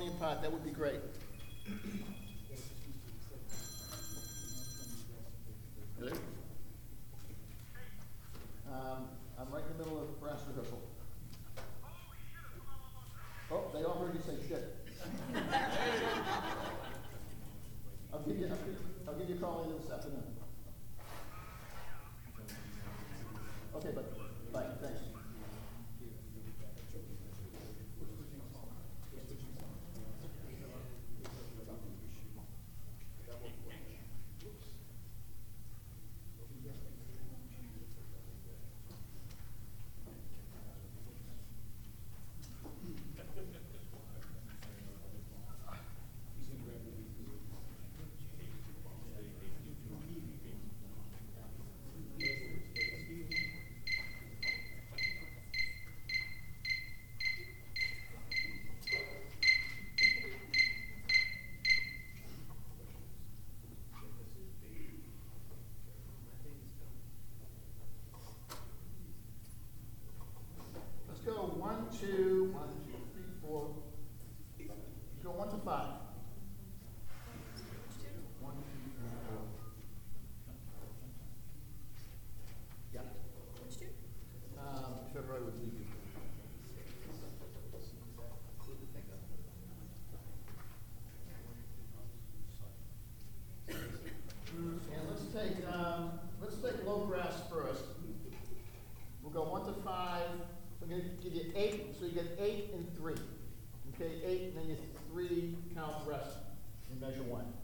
Estonian part, that would be great. Good. I'm right in the middle of brass rehearsal. Oh, they all heard you say shit. I'll give you a call later this afternoon. Okay, but bye, thanks. Let's go 1, 2, 3, 4. Go 1 to 5. 1, 2, 3, 4. Yeah. Which two? February would leave you. And let's take low brass first. We'll go 1 to 5. We're going to give you 8, so you get 8 and 3. Okay, 8, and then you 3 count rest in measure 1.